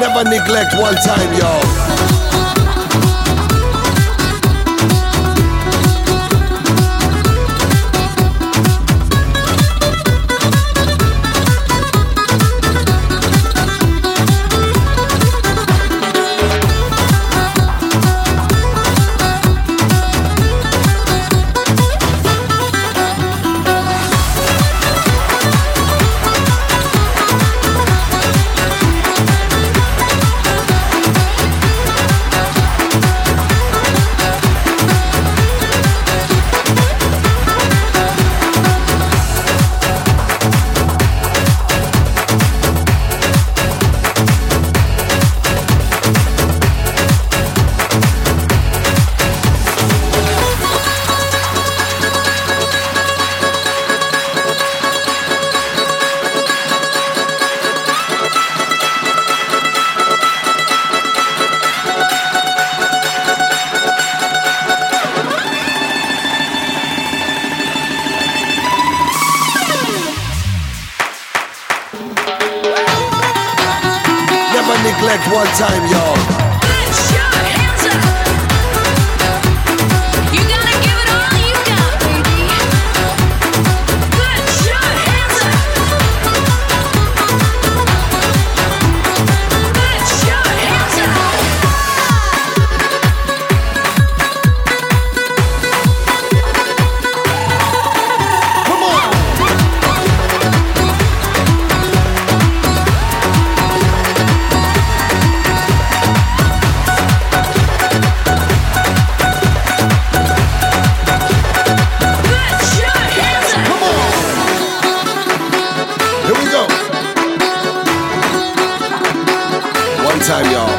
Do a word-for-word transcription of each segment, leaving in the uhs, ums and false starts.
Never neglect one time, y'all. Neglect one time, y'all. Put your hands up. You gotta give it all you got, baby. Put your hands up. Put your hands up. Come on. Time, y'all.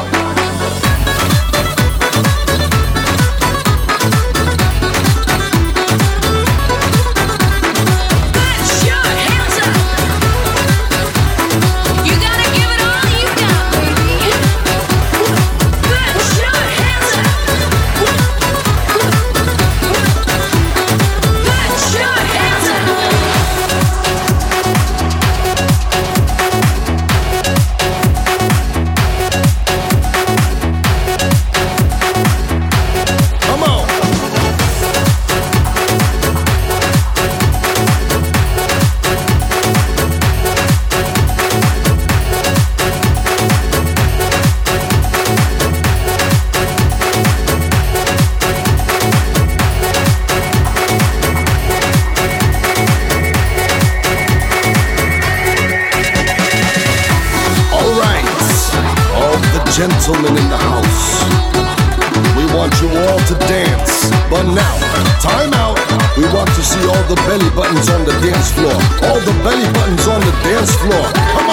Gentlemen in the house, we want you all to dance. But now, time out. We want to see all the belly buttons on the dance floor. All the belly buttons on the dance floor. Come